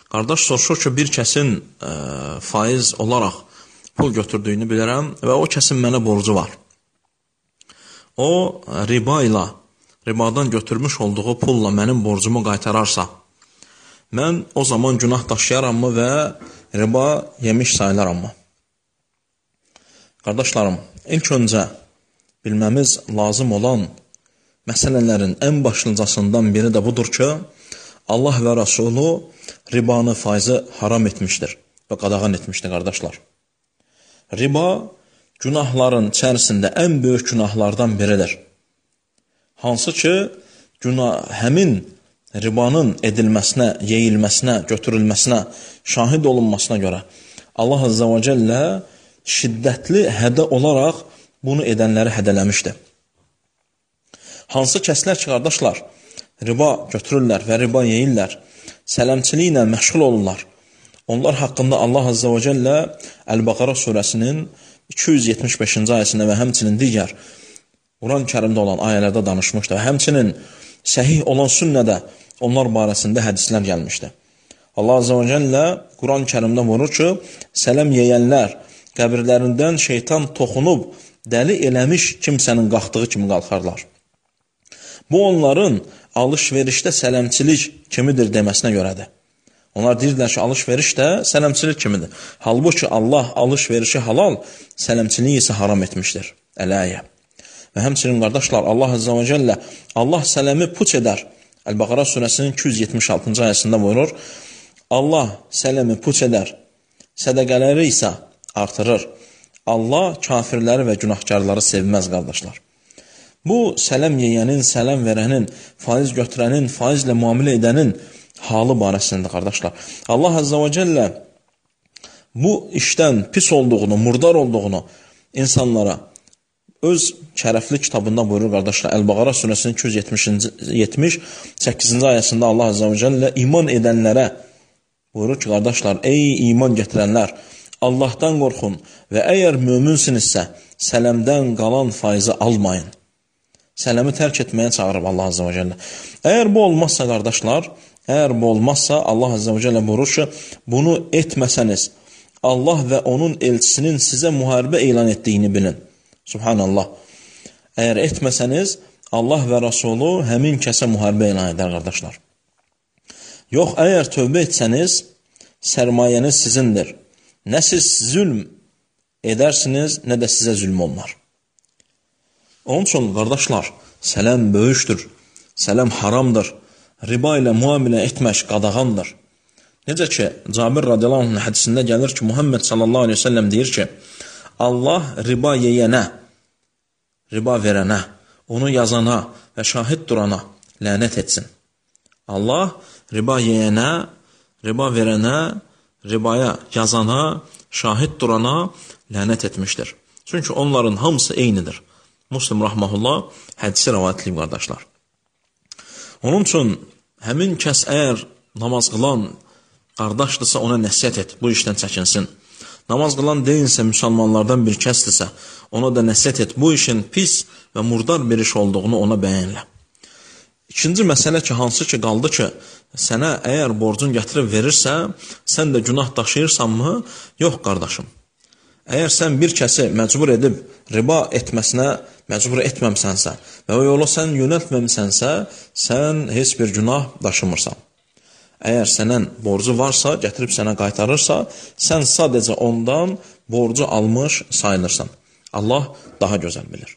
Qardaş soruşur ki, bir kəsin faiz olaraq pul götürdüyünü bilirəm və o kəsin mənə borcu var. O, ribadan götürmüş olduğu pulla mənim borcumu qaytararsa, mən o zaman günah daşıyaram və riba yemiş sayılaram mı? Qardaşlarım, ilk öncə bilməmiz lazım olan məsələlərin ən başlıcasından biri də budur ki, Allah və Rasulü ribanı, faizi haram etmişdir və qadağan etmişdir, qardaşlar. Riba günahların içərisində ən böyük günahlardan biridir. Hansı ki, həmin ribanın edilməsinə, yeyilməsinə, götürülməsinə, şahid olunmasına görə Allah Azza və Cəllə şiddətli hədə olaraq bunu edənləri hədələmişdir. Hansı kəslər ki, qardaşlar, riba götürürlər və riba yeyirlər, sələmçiliklə məşğul olurlar. Onlar haqqında Allah Azza və Cəllə Əl-Bəqara surəsinin 275-ci ayəsində və həmçinin digər Quran-ı Kərimdə olan ayələrdə danışmışdır və həmçinin səhih olan sünnədə onlar barəsində hədislər gəlmişdir. Allah Azza və Cəllə Quran-ı Kərimdə vurur ki, sələm yeyənlər qəbirlərindən şeytan toxunub dəli eləmiş kimsənin qalxdığı kimi qalxarlar. Bu onların alış-verişdə sələmçilik kimidir deməsinə görədir. Onlar deyirlər ki, alış-verişdə sələmçilik kimidir. Halbuki Allah alış-verişi halal, sələmçiliyi isə haram etmişdir. Əl-Əyə. Və həmçinin qardaşlar, Allah Azza və Cəllə Allah sələmi puç edər. Əl-Bəqara surəsinin 276-cı ayəsində buyurur, Allah sələmi puç edər, sədəqələri isə artırır. Allah kafirləri və günahkarları sevməz, qardaşlar. Bu, sələm yeyənin, sələm verənin, faiz götürənin, faizlə müamilə edənin halı barəsində, qardaşlar. Allah Azza və Cəllə bu işdən pis olduğunu, murdar olduğunu insanlara öz şərəfli kitabında buyurur, qardaşlar. Əl-Bəqara surəsinin 278-ci ayəsində Allah Azza və Cəllə iman edənlərə buyurur ki, qardaşlar, ey iman gətirənlər, Allahdan qorxun və əgər möminsinizsə, sələmdən qalan faizi almayın. Sələmi tərk etməyə çağırıb Allah Azza və Cəllə. Əgər bu olmazsa, qardaşlar, Allah Azza və Cəllə buyurur ki, bunu etməsəniz, Allah və onun elçisinin sizə müharibə elan etdiyini bilin. Subhanallah. Əgər etməsəniz, Allah və Rasulü həmin kəsə müharibə elan edər, qardaşlar. Yox, əgər tövbə etsəniz, sərmayəniz sizindir. Nə siz zülm edərsiniz, nə də sizə zülm olunur. Onun üçün, qardaşlar, sələm böyükdür, sələm haramdır, riba ilə müamilə etmək qadağandır. Necə ki, Cabir radiyallahu anh'ın hədisində gəlir ki, Muhammed sallallahu aleyhi ve sellem deyir ki, Allah riba yeyənə, riba verənə, onu yazana və şahid durana lənət etsin. Allah riba yeyənə, riba verənə, ribaya yazana, şahid durana lənət etmişdir. Çünki onların hamısı eynidir. Muslim rahməhullah hədisi rəvayət edib, qardaşlar. Onun üçün həmin kəs əgər namaz qılan qardaşdırsa ona nəsihət et, bu işdən çəkinsin. Namaz qılan deyilsə, müsəlmanlardan bir kəsdirsə, ona da nəsihət et, bu işin pis və murdar bir iş olduğunu ona bəyənlə. İkinci məsələ ki, hansı ki qaldı ki, sənə əgər borcun gətirib verirsə, sən də günah daşıyırsanmı? Yox, qardaşım. Əgər sən bir kəsi məcbur edib riba etməsinə məcbur etməmsənsə və o yola sən yönəltməmsənsə, sən heç bir günah daşımırsan. Əgər sənin borcu varsa, gətirib sənə qaytarırsa, sən sadəcə ondan borcu almış sayılırsan. Allah daha gözəl bilir.